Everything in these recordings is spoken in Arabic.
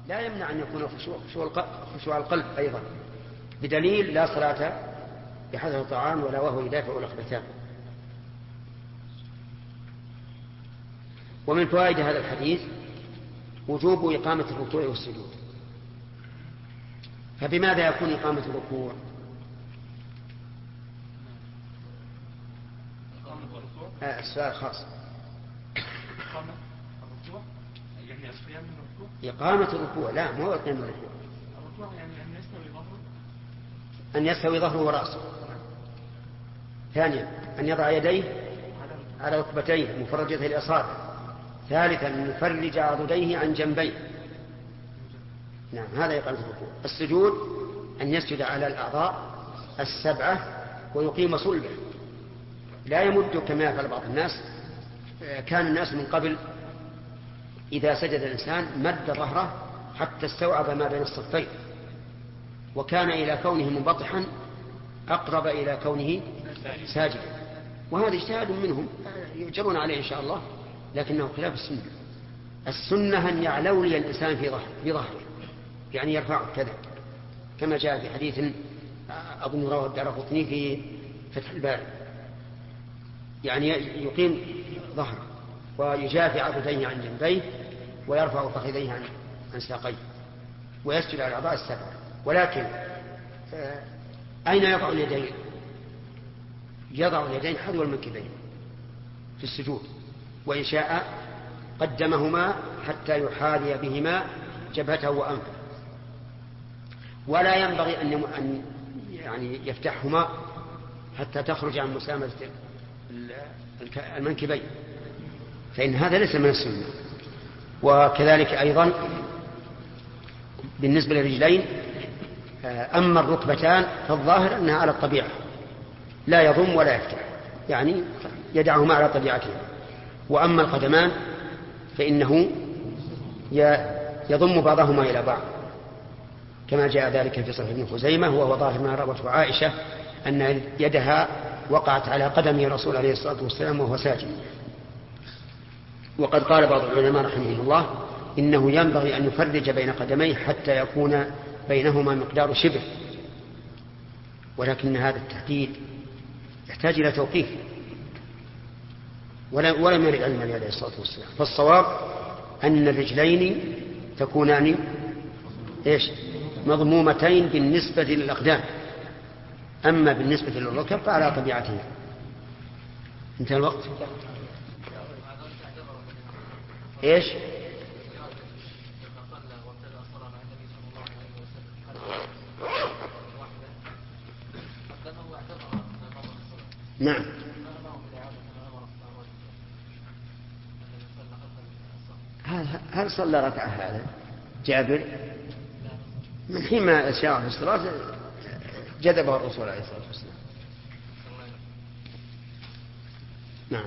لا يمنع أن يكون خشوع القلب أيضا، بدليل لا صلاة بحذر الطعام ولا وهو يدافع الأخبثان. ومن فوائد هذا الحديث وجوب إقامة الركوع والسجود. فبماذا يكون إقامة الركوع؟ السؤال خاص. إقامة الركوع يعني القيام من الركوع. إقامة الركوع لا مو القيام من الركوع. الركوع يعني أن يستوي ظهره ورأسه. ثانيا أن يضع يديه على ركبتيه مفرجته الأصابع. ثالثا أن يفرج عضديه عن جنبيه. نعم هذا إقامة الركوع. السجود أن يسجد على الأعضاء السبعة ويقيم صلبه، لا يمد كما يفعل بعض الناس. كان الناس من قبل إذا سجد الإنسان مد ظهره حتى استوعب ما بين الصفين، وكان إلى كونه منبطحا أقرب إلى كونه ساجدا، وهذا اجتهاد منهم يؤجرون عليه إن شاء الله، لكنه خلاف السنة. السنة أن يعلولي الإنسان في ظهره، يعني يرفعه كذا كما جاء في حديث أظن رواه الدارقطني في فتح الباري، يعني يقيم ظهره ويجافي عضديه عن جنبيه ويرفع فخذيه عن ساقيه ويسجد على الأعضاء السبعة. ولكن أين يضع اليدين؟ يضع اليدين حذو المنكبين في السجود، وإن شاء قدمهما حتى يحاذي بهما جبهته وأنفه، ولا ينبغي أن يعني يفتحهما حتى تخرج عن مسامة المنكبين، فإن هذا ليس من السنة. وكذلك أيضا بالنسبة للرجلين، أما الركبتان فالظاهر أنها على الطبيعة لا يضم ولا يفتح، يعني يدعهما على طبيعتهما. وأما القدمان فإنه يضم بعضهما إلى بعض كما جاء ذلك في صحيح ابن خزيمة، وهو ظاهر ما روته عائشة أن يدها وقعت على قدم رسول عليه الصلاة والسلام وهو ساجد. وقد قال بعض العلماء رحمه الله إنه ينبغي أن يفرج بين قدميه حتى يكون بينهما مقدار شبر، ولكن هذا التحديد يحتاج إلى توقيف، ولم يرد عن النبي عليه الصلاة والسلام. فالصواب أن الرجلين تكونان مضمومتين بالنسبة للأقدام، أما بالنسبة للركب فعلى طبيعتها. انتهى الوقت. نعم. هل صلى ركعة هذا جابر؟ من حين ما أشار في الصلاة جذبه الرسول عليه الصلاة والسلام. نعم.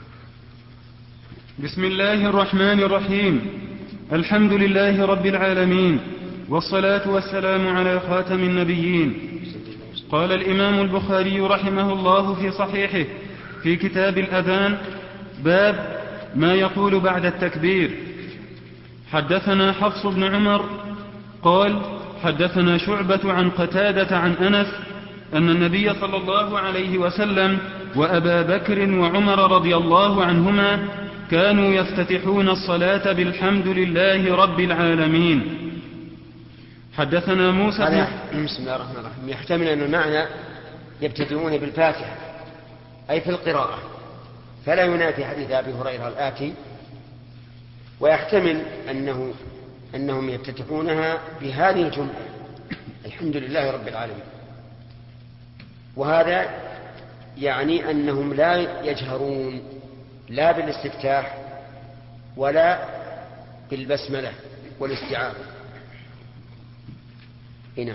بسم الله الرحمن الرحيم. الحمد لله رب العالمين، والصلاة والسلام على خاتم النبيين. قال الإمام البخاري رحمه الله في صحيحه في كتاب الأذان: باب ما يقول بعد التكبير. حدثنا حفص بن عمر قال حدثنا شعبة عن قتادة عن أنس أن النبي صلى الله عليه وسلم وأبا بكر وعمر رضي الله عنهما كانوا يفتتحون الصلاة بالحمد لله رب العالمين. حدثنا موسى بسم الله الرحمن الرحيم. يحتمل أن المعنى يبتدئون بالفاتحة أي في القراءة، فلا ينافي حديث أبي هريرة الآتي، ويحتمل أنهم يفتتحونها بهذه الجملة: الحمد لله رب العالمين. وهذا يعني أنهم لا يجهرون لا بالاستفتاح ولا بالبسملة والاستعاذة. نعم.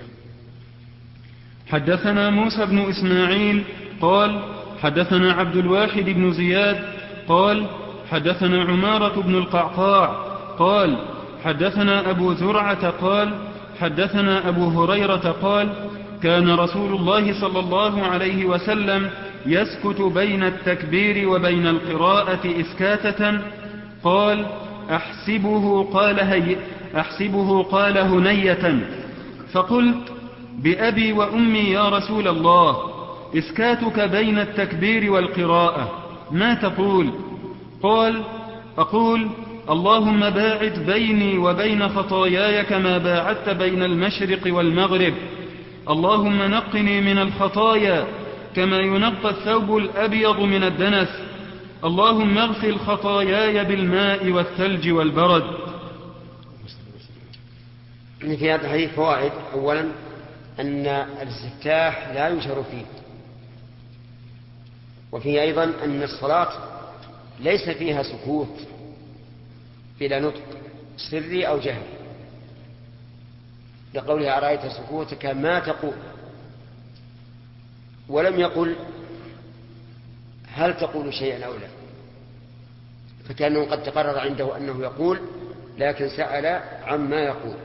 حدثنا موسى بن إسماعيل قال حدثنا عبد الواحد بن زياد قال حدثنا عمارة بن القعقاع قال حدثنا أبو زرعة قال حدثنا أبو هريرة قال كان رسول الله صلى الله عليه وسلم يسكت بين التكبير وبين القراءة إسكاتة. قال أحسبه أحسبه قال هنية، فقلت بأبي وأمي يا رسول الله، إسكاتك بين التكبير والقراءة ما تقول؟ قال أقول اللهم باعد بيني وبين خطاياي كما باعدت بين المشرق والمغرب، اللهم نقني من الخطايا كما ينقى الثوب الأبيض من الدنس، اللهم اغسل خطاياي بالماء والثلج والبرد. في هذا الحديث فوائد. أولا أن الاستفتاح لا يجهر فيه، وفيه أيضا أن الصلاة ليس فيها سكوت بلا نطق سري أو جهري، لقولها أرأيت سكوتك ما تقول، ولم يقل هل تقول شيئا أو لا، فكأنه قد تقرر عنده أنه يقول لكن سأل عما يقول.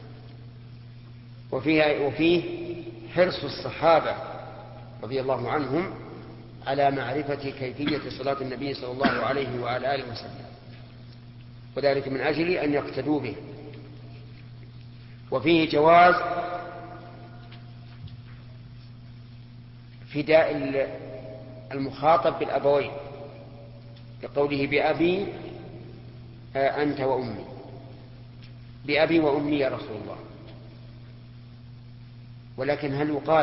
وفيه حرص الصحابة رضي الله عنهم على معرفة كيفية صلاة النبي صلى الله عليه وعلى آله وسلم، وذلك من أجل أن يقتدوا به. وفيه جواز فداء المخاطب بالأبوين، لقوله بأبي أنت وأمي، بأبي وأمي يا رسول الله. ولكن هل يقال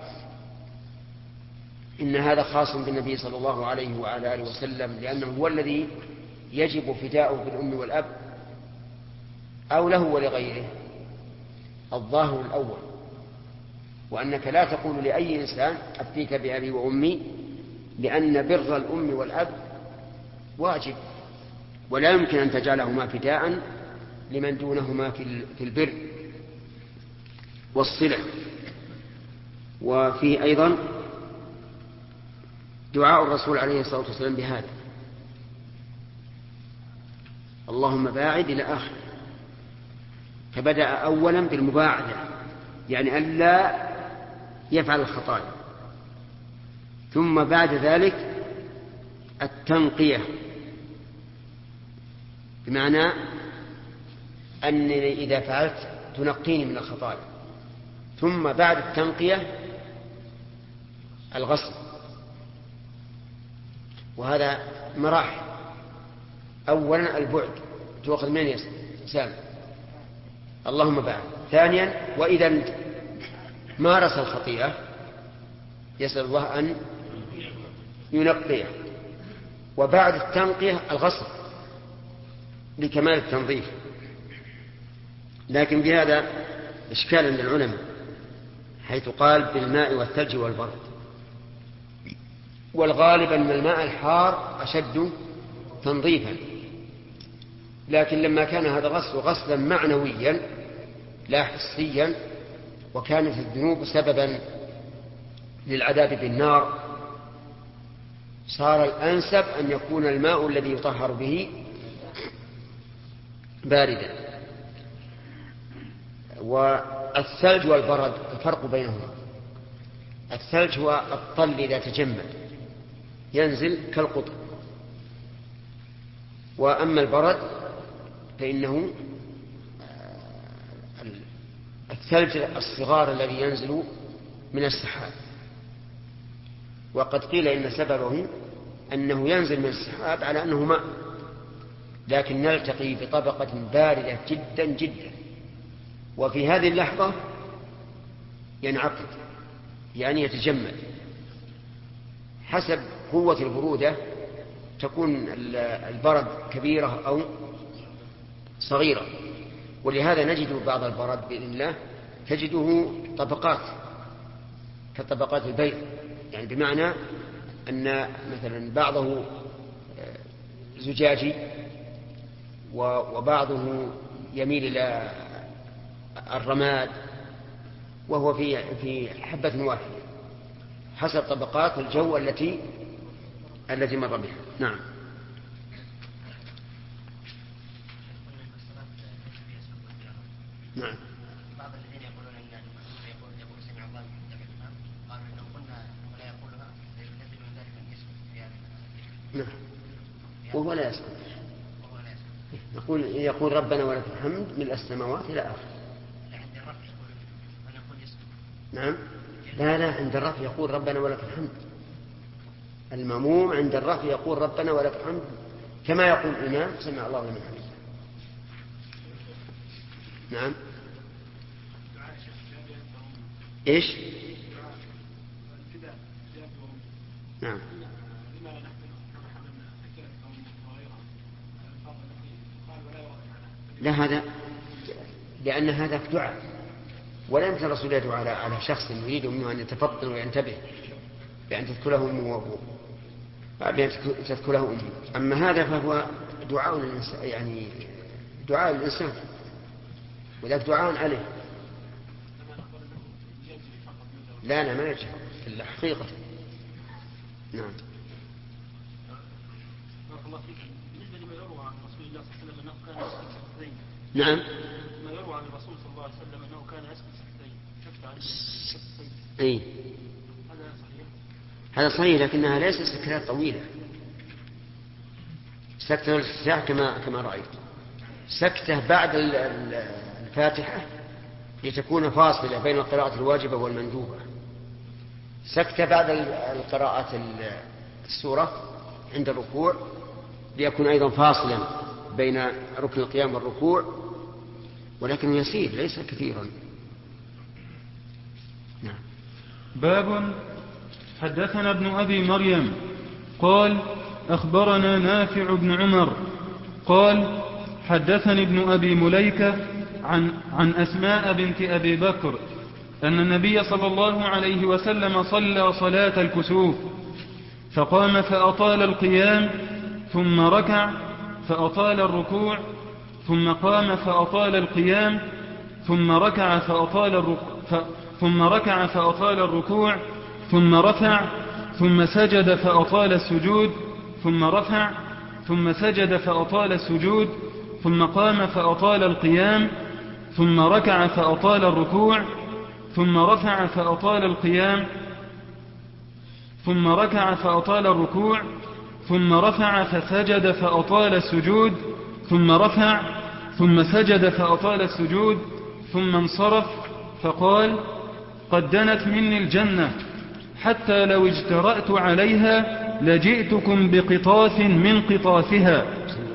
إن هذا خاص بالنبي صلى الله عليه وعلى آله وسلم لأنه هو الذي يجب فداؤه بالأم والأب، أو له ولغيره؟ الظاهر الأول، وأنك لا تقول لأي إنسان أفديك بأبي وأمي، لأن بر الأم والأب واجب، ولا يمكن أن تجعلهما فداء لمن دونهما في البر والصلة. وفيه أيضا دعاء الرسول عليه الصلاة والسلام بهذا، اللهم باعد إلى آخر، فبدأ أولا بالمباعدة، يعني ألا يفعل الخطايا، ثم بعد ذلك التنقية، بمعنى أنني إذا فعلت تنقيني من الخطايا، ثم بعد التنقية الغسل. وهذا مراحل. أولا البعد تؤخذ من سالم، اللهم بعد. ثانيا وإذا مارس الخطيئة يسأل الله أن ينقيه. وبعد التنقية الغسل لكمال التنظيف. لكن بهذا إشكال عند العلماء، حيث قال بالماء والثلج والبرد، والغالب أن الماء الحار أشد تنظيفا، لكن لما كان هذا الغسل غسلا معنويا لا حسيا، وكانت الذنوب سببا للعذاب بالنار، صار الأنسب أن يكون الماء الذي يطهر به باردا. والثلج والبرد الفرق بينهما، الثلج هو الطل إذا تجمد ينزل كالقطر، وأما البرد فإنه الثلج الصغار الذي ينزل من السحاب. وقد قيل إن سببه أنه ينزل من السحاب على أنه ماء، لكن نلتقي بطبقة باردة جدا جدا، وفي هذه اللحظة ينعقد، يعني يتجمد. حسب قوة البرودة تكون البرد كبيرة أو صغيرة، ولهذا نجد بعض البرد بإذن الله تجده طبقات كطبقات البيض، يعني بمعنى أن مثلا بعضه زجاجي وبعضه يميل إلى الرماد، وهو في حبة واحدة حسب طبقات الجو التي مر بها. نعم. نعم. بعض الذين يقولون ان يقول سمع الله لمن حمده، قالوا انه قلنا انه لا يقولها ينزل من ذلك ان يسكت في هذا. نعم. وهو لا يسكت. يقول ربنا ولك الحمد ملء السماوات إلى آخر. عند الرفع يقول أنا أقول يسكت. نعم. لا عند الرفع يقول ربنا ولك الحمد. المأموم عند الرفع يقول ربنا ولك الحمد كما يقول الإمام سمع الله لمن حمده. نعم. إيش؟ نعم. لا هذا لأن هذا دعاء، ولا يمكن الرسول يدعو على شخص يريد منه أن يتفطن وينتبه بأن تذكره أمه وأبوه، بأن تذكره أمه. أما هذا فهو دعاء للإنسان، يعني دعاء للإنسان، وذلك دعاء عليه. لا ما يجب إلا حقيقة. نعم. بارك الله فيك. بالنسبة لما يروى عن رسول الله صلى الله عليه وسلم أنه كان يسكت سكتين. نعم. ما يروى عن الرسول صلى الله عليه وسلم أنه كان يسكت سكتين. شفت عنه سكتين. أي. هذا صحيح. هذا صحيح، لكنها ليست سكتات طويلة. سكتة الافتتاح كما رأيت. سكتة بعد الفاتحة لتكون فاصلة بين القراءة الواجبة والمندوبة. سكتة بعد القراءة السورة عند الركوع ليكون أيضا فاصلا بين ركن القيام والركوع، ولكن يسير ليس كثيرا. نعم. باب حدثنا ابن أبي مريم قال أخبرنا نافع بن عمر قال حدثني ابن أبي مليكة عن أسماء بنت أبي بكر أن النبي صلى الله عليه وسلم صلى صلاة الكسوف فقام فأطال القيام ثم ركع فأطال الركوع ثم قام فأطال القيام ثم ركع فأطال الركوع ثم رفع ثم سجد فأطال السجود ثم رفع ثم سجد فأطال السجود ثم قام فأطال القيام ثم ركع فأطال الركوع ثم رفع فأطال القيام ثم ركع فأطال الركوع ثم رفع فسجد فأطال السجود ثم رفع ثم سجد فأطال السجود ثم انصرف فقال قد دنت مني الجنة حتى لو اجترأت عليها لجئتكم بقطاف من قطافها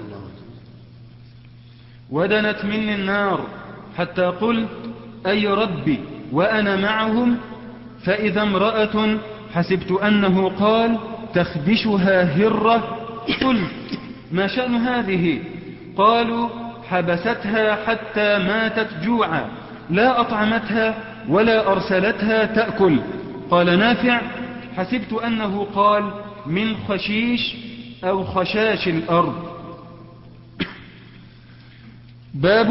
ودنت مني النار حتى قلت أي ربي وأنا معهم فإذا امرأة حسبت أنه قال تخدشها هرة قلت ما شأن هذه؟ قالوا حبستها حتى ماتت جوعا لا أطعمتها ولا أرسلتها تأكل. قال نافع حسبت أنه قال من خشيش أو خشاش الأرض. باب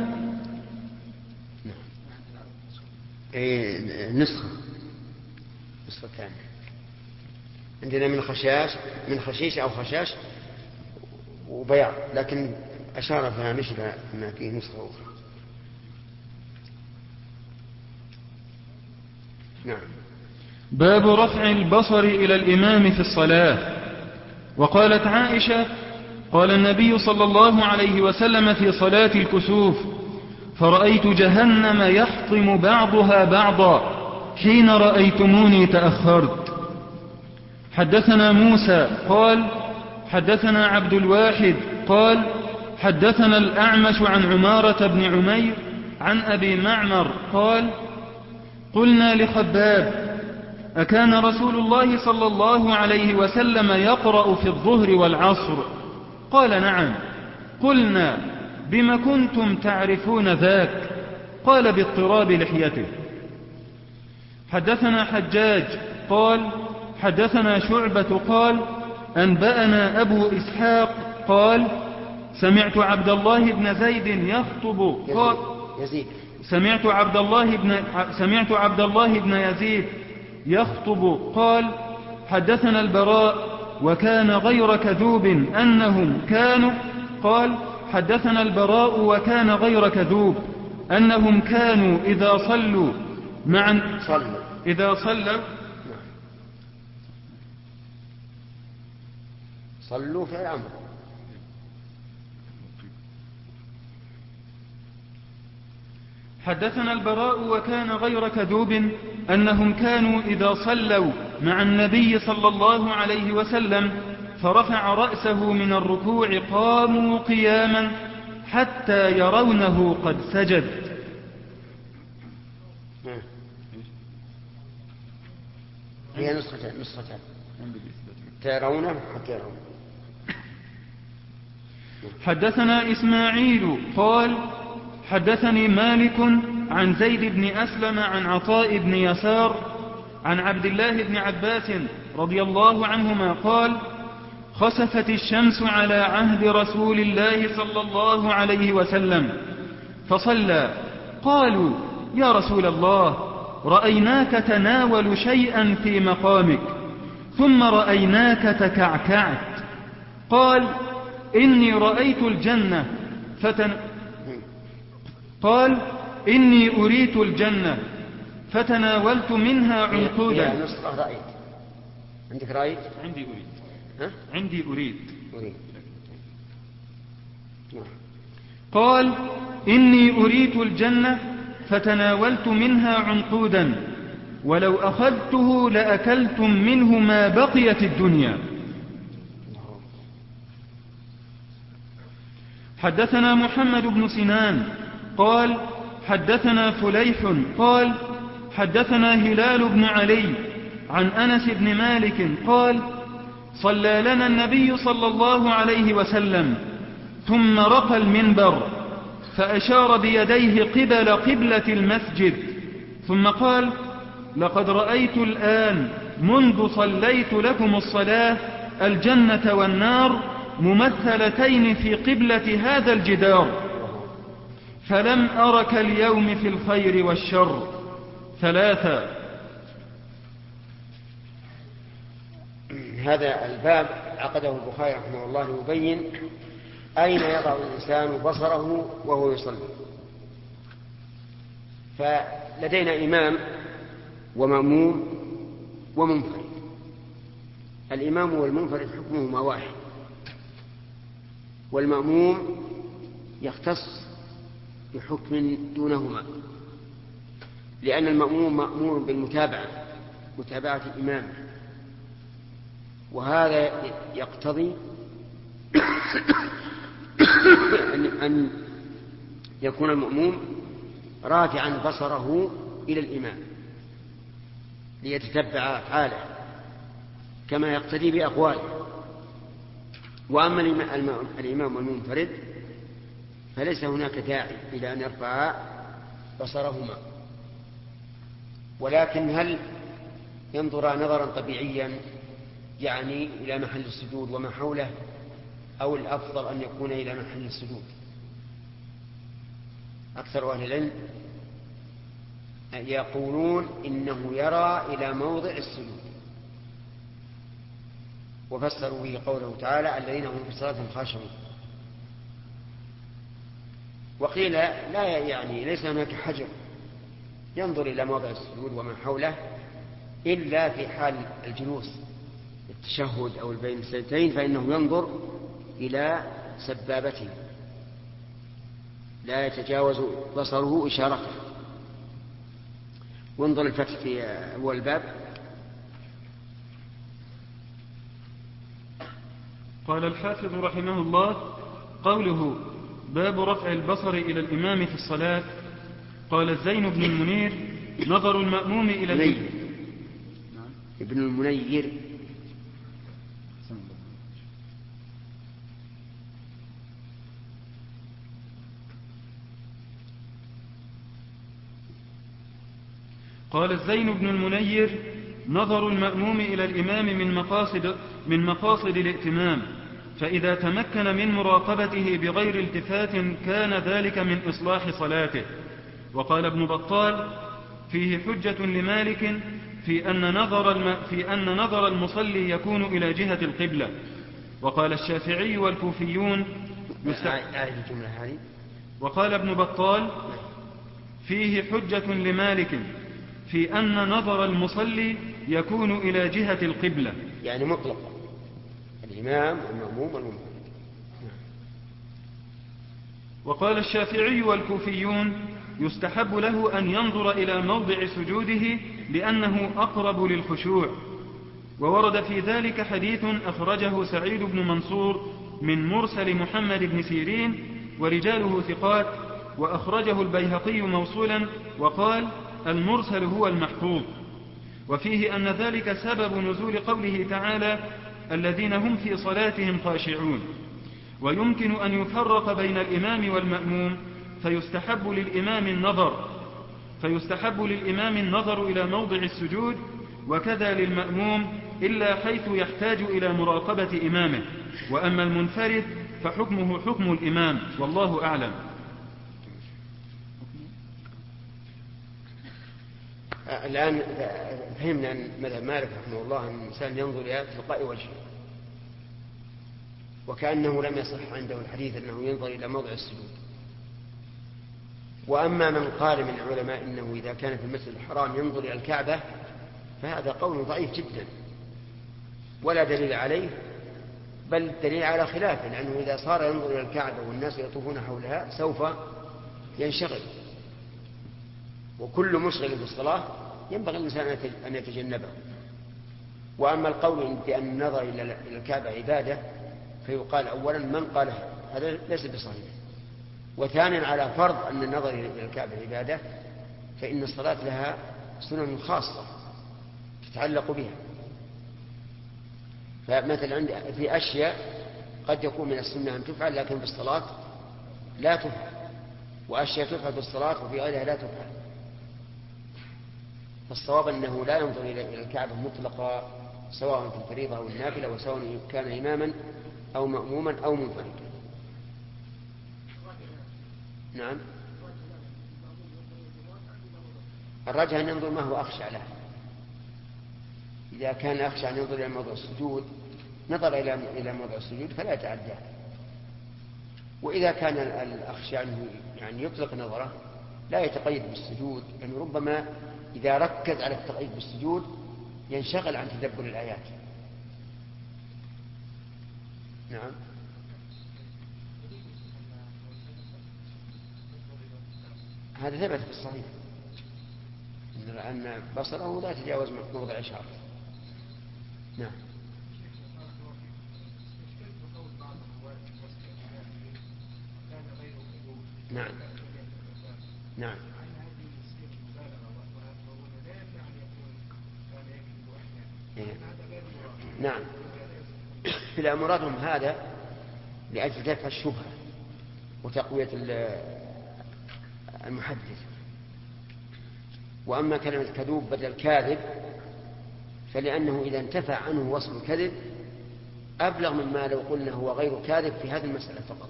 نسخة ثانية عندنا من خشيش أو خشاش وبياض، لكن أشار فيها مشلة أن فيه نسخة أخرى. نعم. باب رفع البصر إلى الإمام في الصلاة. وقالت عائشة قال النبي صلى الله عليه وسلم في صلاة الكسوف فرأيت جهنم يحطم بعضها بعضا حين رأيتموني تأخرت. حدثنا موسى قال حدثنا عبد الواحد قال حدثنا الأعمش عن عمارة بن عمير عن أبي معمر قال قلنا لخباب أكان رسول الله صلى الله عليه وسلم يقرأ في الظهر والعصر؟ قال نعم. قلنا بما كنتم تعرفون ذاك؟ قال باضطراب لحيته. حدثنا حجاج قال حدثنا شعبة قال أنبأنا أبو إسحاق قال سمعت عبد الله بن زيد يخطب قال سمعت عبد الله بن يزيد يخطب قال حدثنا البراء وكان غير كذوب أنهم كانوا قال حدثنا البراء وكان غير كذوب أنهم كانوا إذا صلوا معا إذا صلوا في الأمر حدثنا البراء وكان غير كذوب أنهم كانوا إذا صلوا مع النبي صلى الله عليه وسلم فرفع رأسه من الركوع قاموا قياما حتى يرونه قد سجد. هي نسختان ترونه حتى يرونه. حدثنا إسماعيل قال حدثني مالك عن زيد بن أسلم عن عطاء بن يسار عن عبد الله بن عباس رضي الله عنهما قال خسفت الشمس على عهد رسول الله صلى الله عليه وسلم فصلى. قالوا يا رسول الله رأيناك تناول شيئا في مقامك ثم رأيناك تكعكعت. قال إني رأيت الجنة قال إني أريت الجنة فتناولت منها عنقودا. رأيت عندك رأيت؟ عندي أريد. عندي أريد. قال إني أريت الجنة فتناولت منها عنقودا ولو أخذته لأكلتم منه ما بقيت الدنيا. حدثنا محمد بن سنان قال حدثنا فليح قال حدثنا هلال بن علي عن أنس بن مالك قال صلى لنا النبي صلى الله عليه وسلم ثم رقى المنبر فأشار بيديه قبل قبلة المسجد ثم قال لقد رأيت الآن منذ صليت لكم الصلاة الجنة والنار ممثلتين في قبلة هذا الجدار فلم أرك اليوم في الخير والشر. 3. هذا الباب عقده البخاري رحمه الله ليبين أين يضع الإنسان بصره وهو يصلي. فلدينا إمام ومأموم ومنفرد. الإمام والمنفرد حكمهما واحد، والمأموم يختص بحكم دونهما، لأن المأموم مأمور بالمتابعة، متابعة الإمام، وهذا يقتضي أن يكون المأموم رافعا بصره إلى الإمام ليتتبع أفعاله كما يقتدي بأقواله. وأما الإمام المنفرد فليس هناك داعي إلى أن يرفع بصرهما، ولكن هل ينظر نظرا طبيعيا يعني إلى محل السجود وما حوله، أو الأفضل أن يكون إلى محل السجود؟ أكثر أهل العلم يقولون إنه يرى إلى موضع السجود، وفسروا به قوله تعالى الذين هم في صلاتهم خاشعون. وقيل لا، يعني ليس هناك حجر ينظر إلى موضع السجود وما حوله إلا في حال الجلوس التشهد أو بين السجدتين، فإنه ينظر إلى سبابته لا يتجاوز بصره إشارته. وانظر الفتح في أول الباب. قال الحافظ رحمه الله قوله باب رفع البصر إلى الإمام في الصلاة. قال الزين بن المنير نظر المأموم إلى ابن المنير قال الزين بن المنير نظر المأموم إلى الإمام من مقاصد الائتمام، فإذا تمكن من مراقبته بغير التفات كان ذلك من إصلاح صلاته. وقال ابن بطال فيه حجة لمالك في أن نظر المصلي يكون إلى جهة القبلة. وقال الشافعي والكوفيون وقال ابن بطال فيه حجة لمالك في أن نظر المصلي يكون إلى جهة القبلة، يعني مطلقا الإمام والمأموم والمنفرد. وقال الشافعي والكوفيون يستحب له أن ينظر إلى موضع سجوده لأنه أقرب للخشوع. وورد في ذلك حديث أخرجه سعيد بن منصور من مرسل محمد بن سيرين ورجاله ثقات، وأخرجه البيهقي موصولا وقال: المرسل هو المحفوظ. وفيه أن ذلك سبب نزول قوله تعالى: الذين هم في صلاتهم خاشعون. ويمكن أن يفرق بين الإمام والمأموم، فيستحب للإمام النظر إلى موضع السجود، وكذا للمأموم إلا حيث يحتاج إلى مراقبة إمامه. وأما المنفرد فحكمه حكم الإمام، والله أعلم. الآن فهمنا أن مذهب مالك رحمه الله أن الإنسان ينظر إلى تلقاء وجهه، وكأنه لم يصح عنده الحديث أنه ينظر إلى موضع السجود. وأما من قال من العلماء إنه إذا كان في المسجد الحرام ينظر إلى الكعبة، فهذا قول ضعيف جدا ولا دليل عليه، بل دليل على خلافه، لأنه إذا صار ينظر إلى الكعبة والناس يطوفون حولها سوف ينشغل، وكل مشغل في الصلاة ينبغي الإنسان أن يتجنبه. وأما القول بأن النظر إلى الكعبة عبادة، فيقال أولا من قال هذا ليس بصحيح، وثانيا على فرض أن النظر إلى الكعبة عبادة فإن الصلاة لها سنن خاصة تتعلق بها. فمثلا في أشياء قد يكون من السنة أن تفعل لكن في الصلاة لا تفعل، وأشياء تفعل في الصلاة وفي غيرها لا تفعل. فالصواب أنه لا ينظر إلى الكعبة مطلقا، سواء في الفريضة أو النافلة، وسواء كان إماما أو مأموما أو منفردا. نعم، الرجح أن ينظر ما هو أخشى له. إذا كان أخشى أن ينظر إلى موضع السجود نظر إلى موضع السجود فلا يتعداه. وإذا كان الأخشى أنه يعني يطلق نظره لا يتقيد بالسجود، لأنه ربما إذا ركز على التقييد بالسجود ينشغل عن تدبر الآيات. نعم، هذا ثبت في الصحيح أن بصره لا يتجاوز موضع إشارة. نعم. نعم. نعم. نعم. لا، مرادهم هذا لأجل دفع الشبهة وتقوية المحدث. وأما كلمة كذوب بدل كاذب فلأنه إذا انتفع عنه وصف الكذب أبلغ مما لو قلنا هو غير كاذب في هذه المسألة فقط،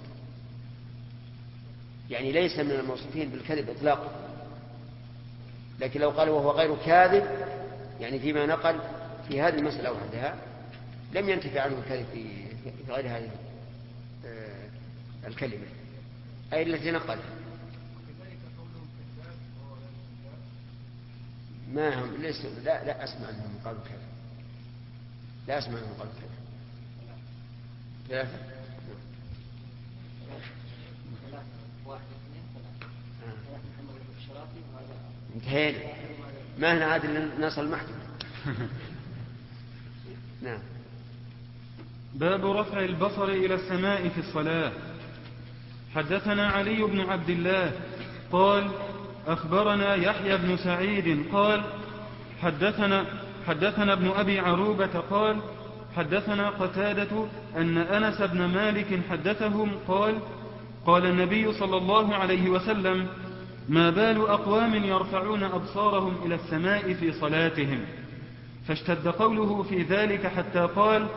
يعني ليس من الموصوفين بالكذب إطلاقا. لكن لو قال وهو غير كاذب يعني فيما نقل في هذه المسألة وحدها لم ينتفع عنه الكذب في غير هذه الكلمة أي التي نقلها. ما هم لا أسمع أنهم قالوا كذا، لا أسمع أنهم قالوا كذا. ثلاثة. انتهينا، ما هنا عاد نصل المحكمة. نعم. باب رفع البصر إلى السماء في الصلاة. حدثنا علي بن عبد الله قال أخبرنا يحيى بن سعيد قال حدثنا ابن أبي عروبة قال حدثنا قتادة أن أنس بن مالك حدثهم قال النبي صلى الله عليه وسلم ما بال أقوام يرفعون أبصارهم إلى السماء في صلاتهم، فاشتد قوله في ذلك حتى قال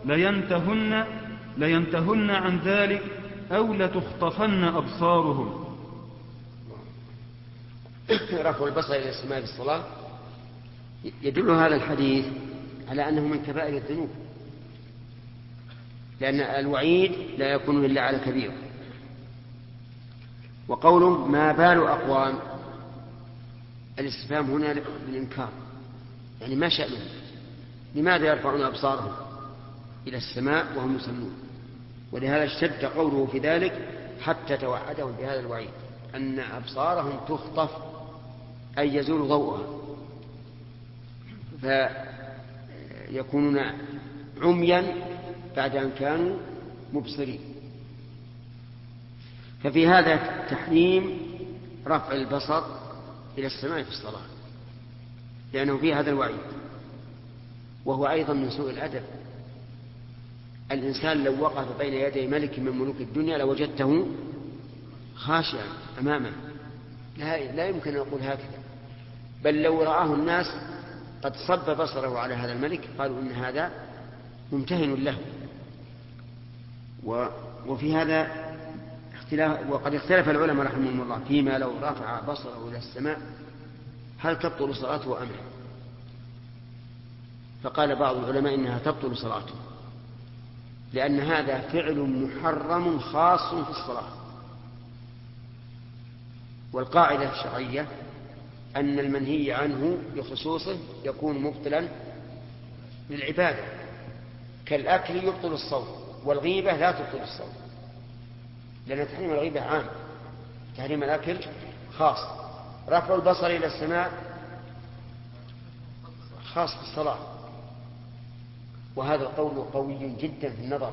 لينتهن عن ذلك أو لتخطفن أبصارهم. رفع البصر إلى السماء في الصلاة يدل هذا الحديث على أنه من كبائر الذنوب، لأن الوعيد لا يكون إلا على كبير. وقوله ما بال أقوام الاستفهام هنا للإنكار، يعني ما شأنهم، لماذا يرفعون أبصارهم إلى السماء وهم يصلون؟ ولهذا اشتد قوله في ذلك حتى توعدهم بهذا الوعيد أن أبصارهم تخطف أي يزول ضوءها فيكونون عميا بعد أن كانوا مبصرين. ففي هذا تحريم رفع البصر إلى السماء في الصلاة، لأنه في هذا الوعيد، وهو أيضا من سوء الأدب. الإنسان لو وقف بين يدي ملك من ملوك الدنيا لوجدته خاشعا أمامه، لا يمكن أن يقول هكذا، بل لو رآه الناس قد صب بصره على هذا الملك قالوا إن هذا ممتهن له. وفي هذا اختلاف، وقد اختلف العلماء رحمهم الله فيما لو رفع بصره إلى السماء هل تبطل صلاته أم لا. فقال بعض العلماء إنها تبطل صلاته، لأن هذا فعل محرم خاص في الصلاة. والقاعدة الشرعية أن المنهي عنه بخصوصه يكون مبطلا للعبادة، كالأكل يبطل الصوم، والغيبة لا تبطل الصوم، لأن تحريم الغيبة عام، تحريم الأكل خاص. رفع البصر إلى السماء خاص بالصلاة، وهذا القول قوي جدا في النظر.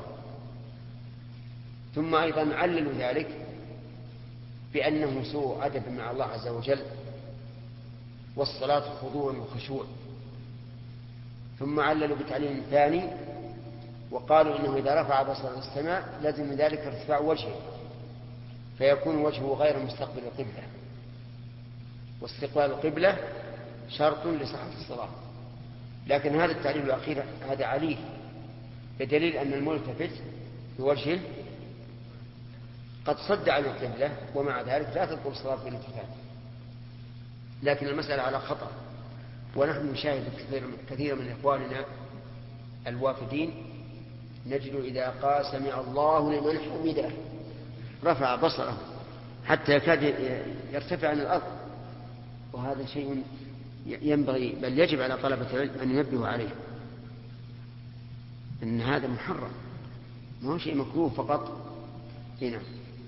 ثم أيضا عللوا ذلك بأنه سوء أدب مع الله عز وجل، والصلاة خضوع وخشوع. ثم عللوا بتعليل ثاني وقالوا إنه إذا رفع بصره إلى السماء لازم من ذلك ارتفاع وجهه، فيكون وجهه غير مستقبل القبلة، واستقبال القبلة شرط لصحة الصلاة. لكن هذا التعليل الأخير هذا عليل، بدليل أن الملتفت بوجهه قد صد على القبلة، ومع ذلك لا تبطل الصلاة بالالتفات. لكن المسألة على خطأ، ونحن نشاهد كثير من إخواننا الوافدين نجد إذا قال سمع الله لمن حمده رفع بصره حتى يكاد يرتفع عن الأرض، وهذا شيء ينبغي بل يجب على طلبة العلم أن ينبهوا عليه، أن هذا محرم، ما هو شيء مكروه فقط. هنا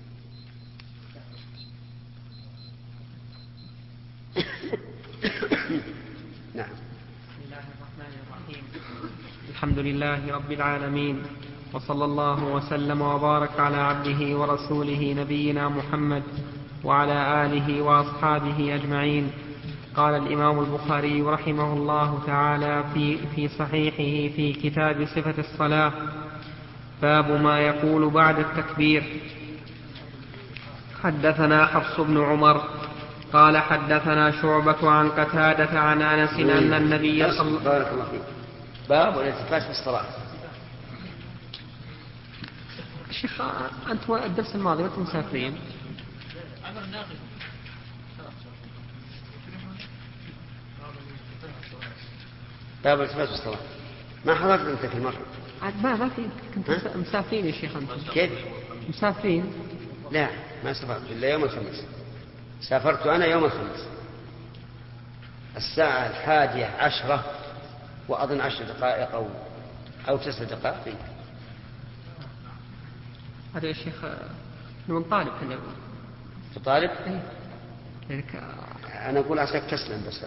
نعم. بسم الله الرحمن الرحيم. الحمد لله رب العالمين، وصلى الله وسلم وبارك على عبده ورسوله نبينا محمد وعلى آله وأصحابه أجمعين. قال الإمام البخاري رحمه الله تعالى في صحيحه في كتاب صفة الصلاة: باب ما يقول بعد التكبير. حدثنا حفص بن عمر قال حدثنا شعبة عن قتادة عن أنس أن النبي صلى الله عليه وسلم. باب الالتفات في الصلاة. شيخ أنت الدرس الماضي وأنتم مسافرين. باب الالتفات في الصلاة ما حضرت أنت في المرة؟ ما في، كنت مسافرين يا شيخ. أنتم كيف مسافرين؟ لا ما سافرت إلا يوم الخميس. سافرت أنا يوم الخميس الساعة 11:10 وأظن 10 دقائق أو 9 دقائق. هذا يا شيخ من طالب كنا. في طالب؟ إيه. أنا أقول عساك تسلم بس.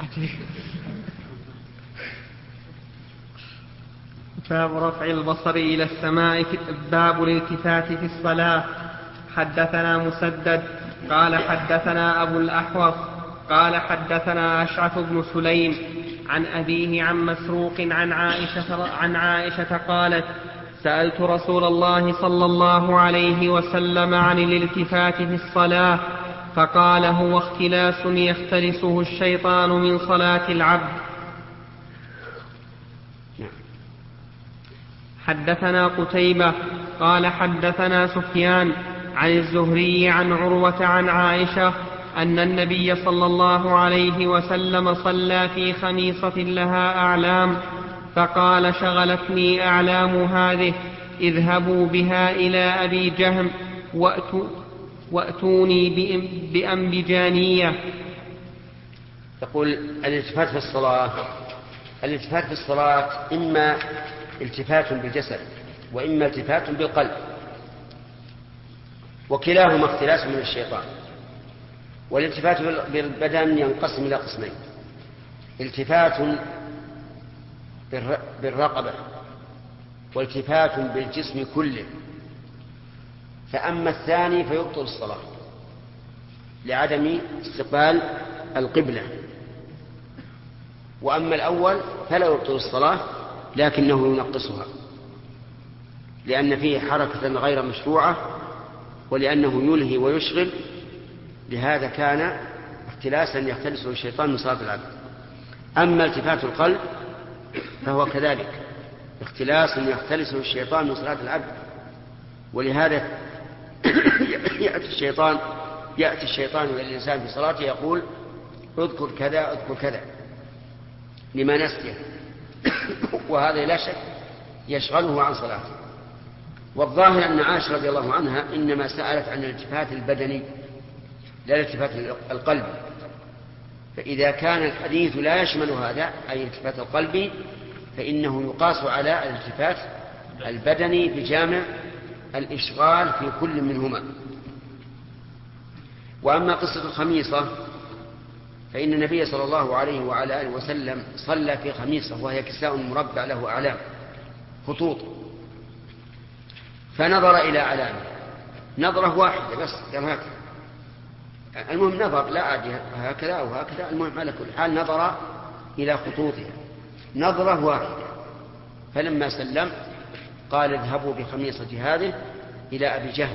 باب رفع البصر إلى السماء. باب الالتفات في الصلاة. حدثنا مسدد قال حدثنا أبو الأحوص قال حدثنا أشعث بن سليم عن أبيه عن مسروق عن عائشة قالت: سألت رسول الله صلى الله عليه وسلم عن الالتفات في الصلاة فقال: هو اختلاس يختلسه الشيطان من صلاة العبد. حدثنا قتيبة قال حدثنا سفيان عن الزهري عن عروة عن عائشة أن النبي صلى الله عليه وسلم صلى في خميصة لها أعلام فقال: شغلتني أعلام هذه، اذهبوا بها إلى أبي جهم وأتوني بأنبجانية. يقول الالتفات في الصلاة. الالتفات في الصلاة إما التفات بالجسد وإما التفات بالقلب، وكلاهما اختلاس من الشيطان. والالتفات بالبدن ينقسم إلى قسمين: التفات بالرقبة والتفات بالجسم كله. فأما الثاني فيبطل الصلاة لعدم استقبال القبلة، وأما الأول فلا يبطل الصلاة لكنه ينقصها، لأن فيه حركة غير مشروعة ولأنه يلهي ويشغل. لهذا كان اختلاسا يختلسه الشيطان من صلاة العبد. أما التفات القلب فهو كذلك اختلاس يختلسه الشيطان من صلاة العبد، ولهذا يأتي الشيطان إلى الإنسان في صلاته يقول: اذكر كذا اذكر كذا، لما نسيه. وهذا لا شك يشغله عن صلاته. والظاهر أن عائشة رضي الله عنها إنما سألت عن الالتفات البدني لا الالتفات القلبي، فإذا كان الحديث لا يشمل هذا أي الالتفات القلبي فإنه يقاس على الالتفات البدني بجامع الإشغال في كل منهما. وأما قصة الخميصة فإن النبي صلى الله عليه وعلى آله وسلم صلى في خميصة وهي كساء مربع له أعلام خطوط، فنظر إلى أعلامه نظرة واحدة بس، قال هكذا. المهم نظر لا عادي هكذا أو هكذا، المهم على كل حال نظر إلى خطوطها نظرة واحدة. فلما سلم قال: اذهبوا بخميصة هذه إلى أبي جهم،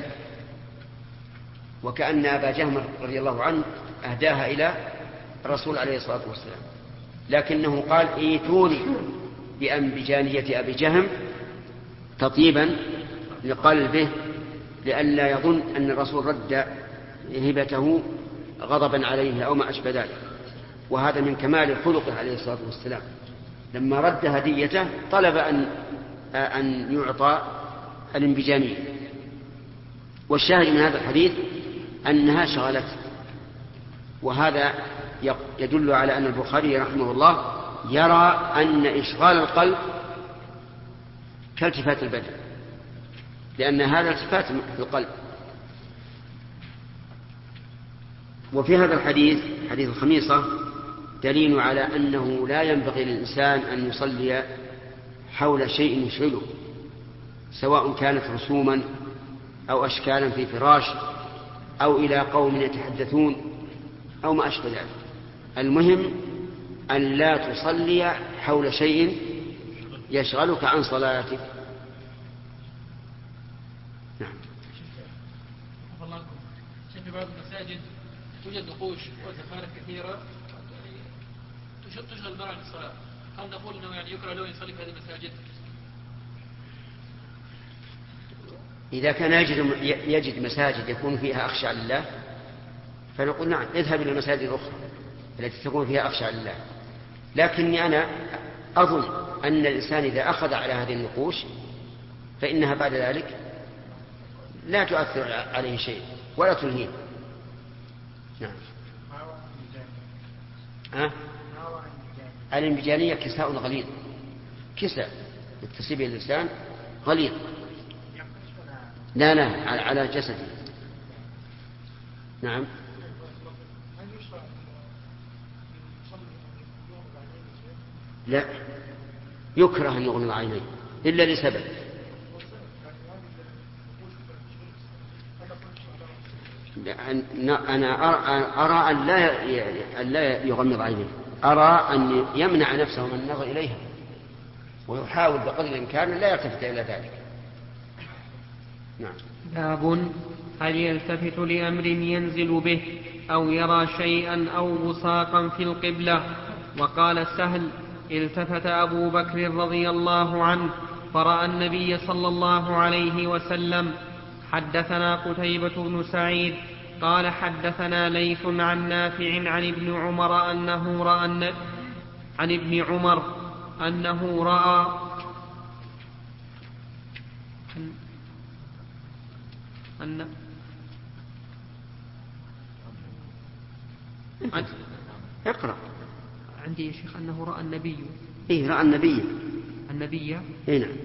وكأن أبا جهم رضي الله عنه أهداها إلى الرسول عليه الصلاة والسلام، لكنه قال: ايتوني بأنبجانية أبي جهم تطيبا لقلبه، لئلا يظن أن الرسول رد هبته غضبا عليه أو ما أشبه ذلك. وهذا من كمال خلقه عليه الصلاة والسلام، لما رد هديته طلب أن يعطى الانبجامية. والشاهد من هذا الحديث أنها شغلته، وهذا يدل على أن البخاري رحمه الله يرى أن إشغال القلب كالتفات البدن، لأن هذا التفات في القلب. وفي هذا الحديث حديث الخميصة دليل على أنه لا ينبغي للإنسان أن يصلي حول شيء يشغله، سواء كانت رسوما أو أشكالا في فراش أو إلى قوم يتحدثون أو ما أشبه ذلك. المهم أن لا تصلي حول شيء يشغلك عن صلاتك. نعم. في بعض المساجد توجد نقوش وزخارف كثيرة تشغل المرء عن الصلاة، هل نقول أنه يعني يكره له يصلي في هذه المساجد؟ إذا كان يجد مساجد يكون فيها أخشع لله فنقول نعم اذهب إلى المساجد الأخرى التي تكون فيها أخشع لله. لكني أنا أظن أن الإنسان إذا أخذ على هذه النقوش فإنها بعد ذلك لا تؤثر عليه شيء ولا تلهيه. نعم. الانبجانية كساء غليظ، كساء يتصل به الإنسان غليظ، لا على جسده. نعم. لا يكره أن يغمض عينيه إلا لسبب. أنا أرى أن لا يغمض عينيه، أرى أن يمنع نفسه من النظر إليها ويحاول بقدر الإمكان لا يلتفت إلى ذلك. نعم. باب هل يلتفت لأمر ينزل به أو يرى شيئا أو بصاقا في القبلة. وقال سهل: التفت أبو بكر رضي الله عنه فرأى النبي صلى الله عليه وسلم. حدثنا قتيبة بن سعيد قال حدثنا ليث عن نافع عن ابن عمر أنه رأى عن ابن عمر أنه رأى اقرأ. عندي يا شيخ أنه رأى النبي. إيه رأى النبي. النبي. إيه نعم.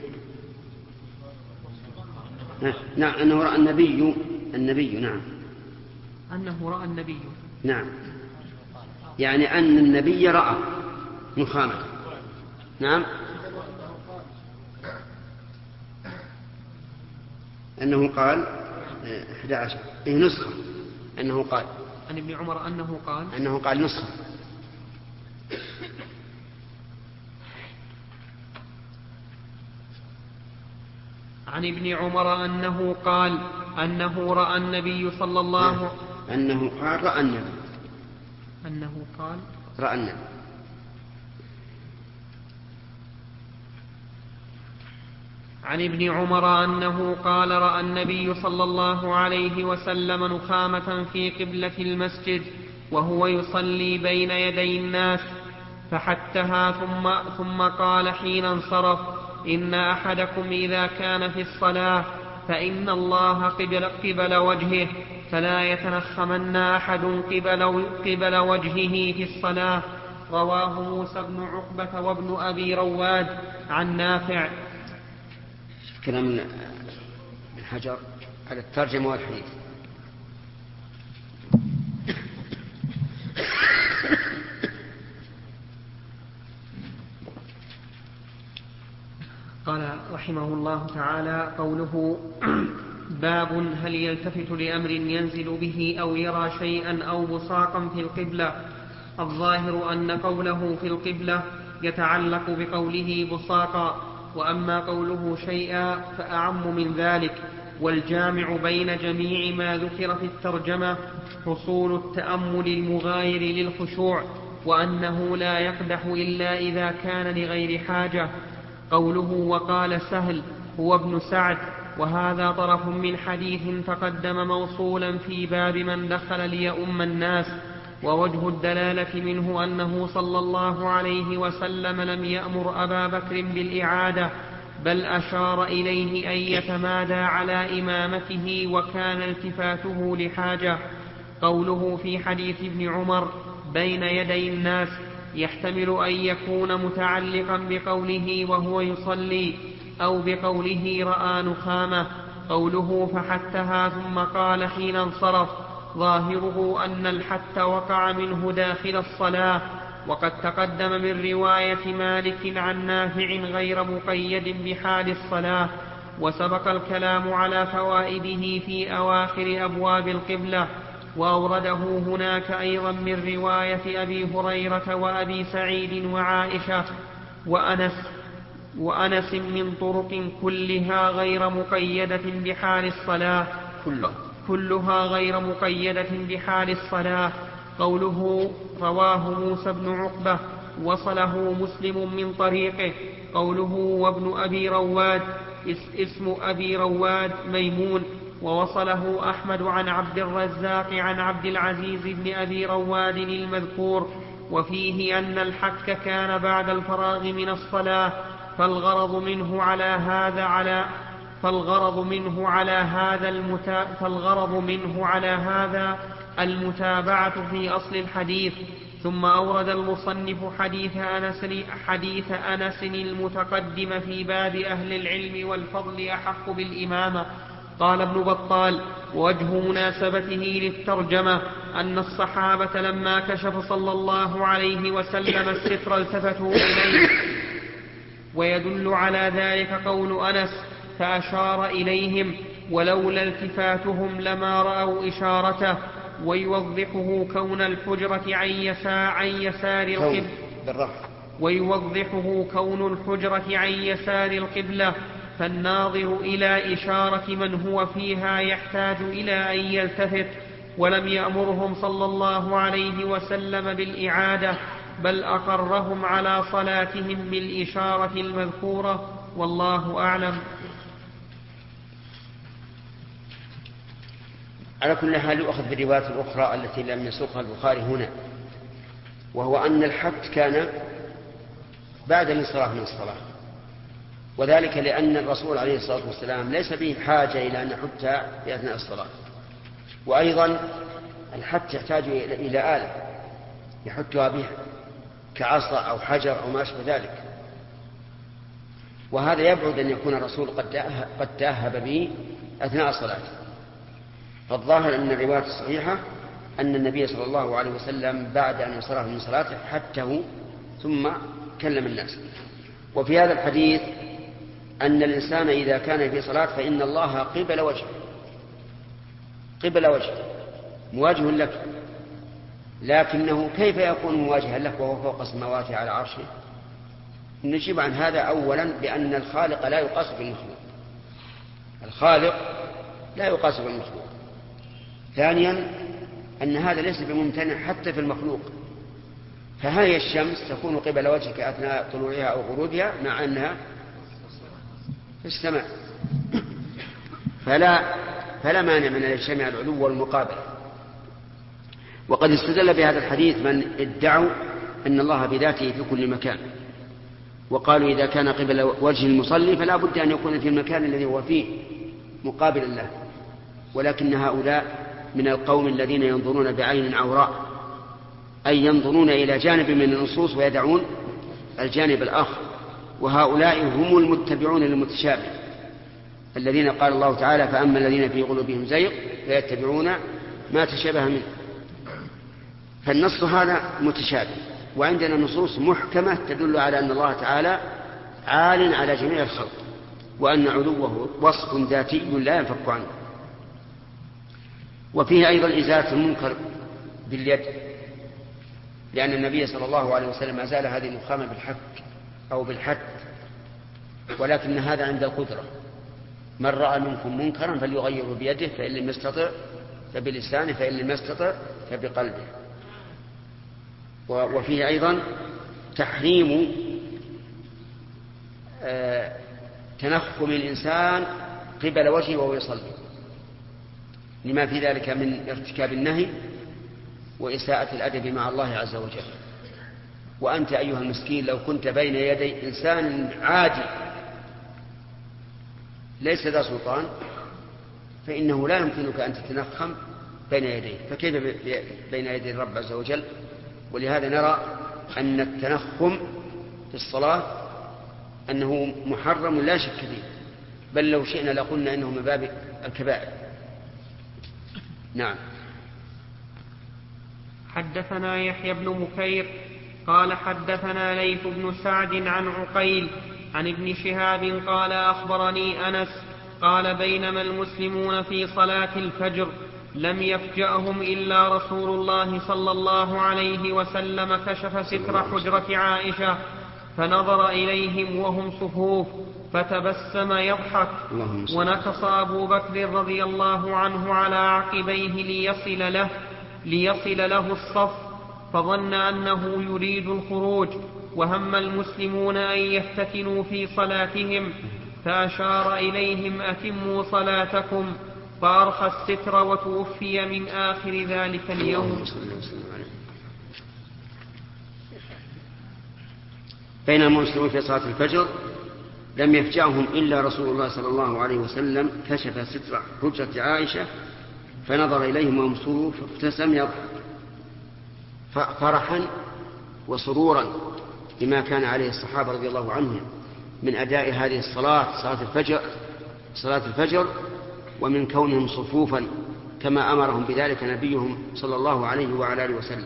نعم أنه رأى النبي. النبي نعم. أنه رأى النبي. نعم، يعني أن النبي رأى نخامة. نعم، أنه قال 11 نسخة، أنه قال عن ابن عمر أنه قال نسخة. عن ابن عمر أنه قال أنه رأى النبي صلى الله أنه قال رأى النبي أنه قال رأى النبي. عن ابن عمر أنه قال رأى النبي صلى الله عليه وسلم نخامة في قبلة المسجد وهو يصلي بين يدي الناس فحتها ثم قال حين انصرف إن أحدكم إذا كان في الصلاة فإن الله قبل وجهه فلا يتنخمن أحد قبل وجهه في الصلاة. رواه موسى بن عقبة وابن أبي رواد عن نافع. كلام ابن حجر على الترجمة والحديث. قال رحمه الله تعالى قوله باب هل يلتفت لأمر ينزل به أو يرى شيئا أو بصاقا في القبلة. الظاهر أن قوله في القبلة يتعلق بقوله بصاقا، وأما قوله شيئا فأعم من ذلك. والجامع بين جميع ما ذكر في الترجمة حصول التأمل المغاير للخشوع، وأنه لا يقدح إلا إذا كان لغير حاجة. قوله وقال سهل هو ابن سعد، وهذا طرف من حديث تقدم موصولا في باب من دخل ليؤم الناس. ووجه الدلالة منه أنه صلى الله عليه وسلم لم يأمر أبا بكر بالإعادة، بل أشار إليه أن يتمادى على إمامته وكان التفاته لحاجة. قوله في حديث ابن عمر بين يدي الناس يحتمل أن يكون متعلقا بقوله وهو يصلي أو بقوله رأى نخامة. قوله فحتها ثم قال حين انصرف ظاهره أن الحت وقع منه داخل الصلاة، وقد تقدم من رواية مالك عن نافع غير مقيد بحال الصلاة، وسبق الكلام على فوائده في أواخر أبواب القبلة. وأورده هناك أيضا من رواية أبي هريرة وأبي سعيد وعائشة وأنس من طرق كلها غير مقيدة بحال الصلاة. قوله رواه موسى بن عقبة وصله مسلم من طريقه. قوله وابن أبي رواد اسم أبي رواد ميمون، ووصله أحمد عن عبد الرزاق عن عبد العزيز بن أبي رواد المذكور. وفيه أن الحك كان بعد الفراغ من الصلاة، فالغرض منه على هذا المتابعة في أصل الحديث. ثم أورد المصنف حديث أنس المتقدم في باب أهل العلم والفضل أحق بالإمامة. قال ابن بطال وجه مناسبته للترجمة أن الصحابة لما كشف صلى الله عليه وسلم الستر التفتوا إليه، ويدل على ذلك قول أنس فأشار إليهم ولولا التفاتهم لما رأوا إشارته. ويوضحه كون الحجرة عن يسار القبلة، فالناظر إلى إشارة من هو فيها يحتاج إلى أن يلتفت. ولم يأمرهم صلى الله عليه وسلم بالإعادة، بل أقرهم على صلاتهم بالإشارة المذكورة، والله أعلم. على كل حال يؤخذ بالروايات الأخرى التي لم يسوقها البخاري هنا، وهو أن الحت كان بعد الانصراف من الصلاة، وذلك لأن الرسول عليه الصلاة والسلام ليس به حاجة إلى أن يحت في أثناء الصلاة. وأيضا الحت يحتاج إلى آلة يحتها به كعصا أو حجر أو ما أشبه ذلك، وهذا يبعد أن يكون الرسول قد تأهب به أثناء صلاته. فالظاهر أن الرواية الصحيحة أن النبي صلى الله عليه وسلم بعد أن انصرف من صلاته حته ثم كلم الناس. وفي هذا الحديث أن الإنسان إذا كان في صلاة فإن الله قبل وجهه مواجه لك، لكنه كيف يكون مواجها لك وهو فوق السماوات على عرشه؟ نجيب عن هذا أولا بأن الخالق لا يقاس بالمخلوق، الخالق لا يقاس بالمخلوق. ثانيا أن هذا ليس بممتنع حتى في المخلوق، فهي الشمس تكون قبل وجهك أثناء طلوعها أو غروبها مع أنها في السماء، فلا مانع من أن يجتمع العلو والمقابلة. وقد استدل بهذا الحديث من ادعوا أن الله بذاته في كل مكان، وقالوا إذا كان قبل وجه المصلي فلا بد أن يكون في المكان الذي هو فيه مقابلا له. ولكن هؤلاء من القوم الذين ينظرون بعين عوراء، أي ينظرون إلى جانب من النصوص ويدعون الجانب الآخر، وهؤلاء هم المتبعون للمتشابه الذين قال الله تعالى فأما الذين في قلوبهم زيغ فيتبعون ما تشابه منه. فالنص هذا متشابه، وعندنا نصوص محكمة تدل على أن الله تعالى عال على جميع الخلق، وأن علوه وصف ذاتي لا ينفك عنه. وفيه أيضا إزالة المنكر باليد، لأن النبي صلى الله عليه وسلم أزال هذه المخامة بالحك أو بالحد، ولكن هذا عند القدرة. من رأى منكم منكرا فليغيره بيده، فإن لم يستطع فبلسانه، فإن لم يستطع فبقلبه. وفيه أيضا تحريم تنخم الإنسان قبل وجهه وهو يصلي، لما في ذلك من ارتكاب النهي وإساءة الأدب مع الله عز وجل. وأنت أيها المسكين لو كنت بين يدي إنسان عادي ليس ذا سلطان فإنه لا يمكنك أن تتنخم بين يديه، فكيف بين يدي الرب عز وجل؟ ولهذا نرى أن التنخم في الصلاة أنه محرم لا شك فيه، بل لو شئنا لقلنا إنه من باب الكبائر. نعم. حدثنا يحيى بن بكير قال حدثنا ليث بن سعد عن عقيل عن ابن شهاب قال أخبرني أنس قال بينما المسلمون في صلاة الفجر لم يفجأهم إلا رسول الله صلى الله عليه وسلم كشف ستر حجرة عائشة فنظر إليهم وهم صفوف فتبسم يضحك، ونكص أبو بكر رضي الله عنه على عقبيه ليصل له الصف، فظن أنه يريد الخروج، وهم المسلمون أن يفتتنوا في صلاتهم، فأشار إليهم أتموا صلاتكم، فأرخى الستر وتوفي من آخر ذلك اليوم. بين المسلمين في صلاة الفجر لم يفجعهم إلا رسول الله صلى الله عليه وسلم كشف ستر حجرة عائشة فنظر إليهم وهم صفوف فابتسم يضحك فرحا وسرورا بما كان عليه الصحابة رضي الله عنهم من أداء هذه الصلاة صلاة الفجر ومن كونهم صفوفا كما أمرهم بذلك نبيهم صلى الله عليه وعلى آله وسلم.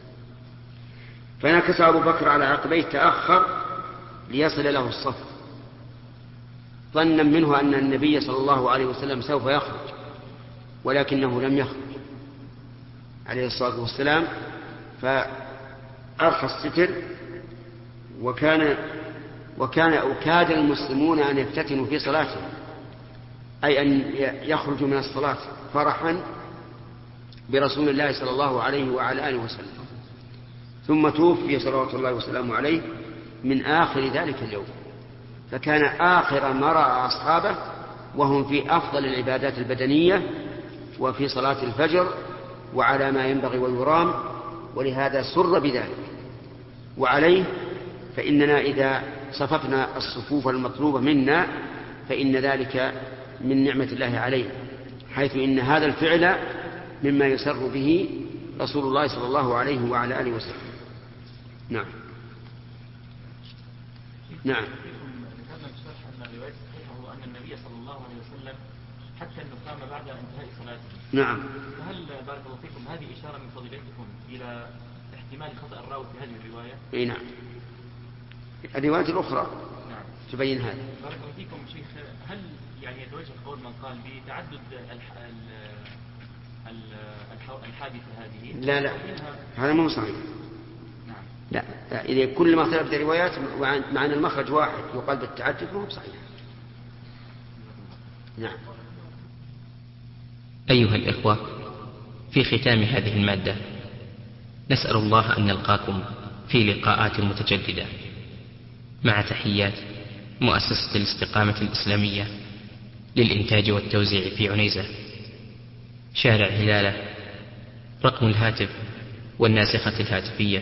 فنكس أبو بكر على عقبيه تأخر ليصل له الصف، ظنا منه أن النبي صلى الله عليه وسلم سوف يخرج، ولكنه لم يخرج عليه الصلاة والسلام، فأرخى الستر وكاد المسلمون أن يفتتنوا في صلاتهم، أي أن يخرجوا من الصلاة فرحا برسول الله صلى الله عليه وعلى آله وسلم. ثم توفي صلوات الله وسلامه عليه من آخر ذلك اليوم، فكان آخر ما رأى أصحابه وهم في أفضل العبادات البدنية وفي صلاة الفجر وعلى ما ينبغي ويرام، ولهذا سر بذلك. وعليه فإننا إذا صففنا الصفوف المطلوبة منا فإن ذلك من نعمة الله عليه، حيث إن هذا الفعل مما يسر به رسول الله صلى الله عليه وعلى آله وسلم. نعم. نعم. هذا الشرح أن الرواية الصحيحة هو أن النبي صلى الله عليه وسلم حتى أنه قام بعد انتهاء صلاته. نعم. فهل بارك الله فيكم هذه إشارة من فضيلتكم إلى احتمال خطأ الراوي في هذه الرواية؟ اي نعم. الرواية الأخرى نعم تبين هذا. بارك الله فيكم شيخ، هل يعني يتوجه قول من قال بتعدد الحادثة هذه؟ لا هذا مو صحيح. نعم. لا إذا كل ما اختلفت الروايات مع أن المخرج واحد يقال بالتعدد فهو صحيح. نعم. أيها الإخوة، في ختام هذه المادة نسأل الله أن نلقاكم في لقاءات متجددة، مع تحيات مؤسسة الاستقامة الإسلامية للإنتاج والتوزيع في عنيزة، شارع هلالة. رقم الهاتف والناسخة الهاتفية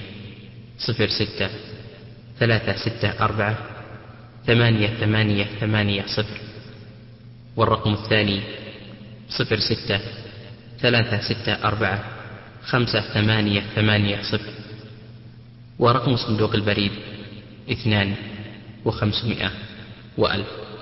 06-364-8880، والرقم الثاني 06-364-5880، ورقم صندوق البريد 2500 و1000.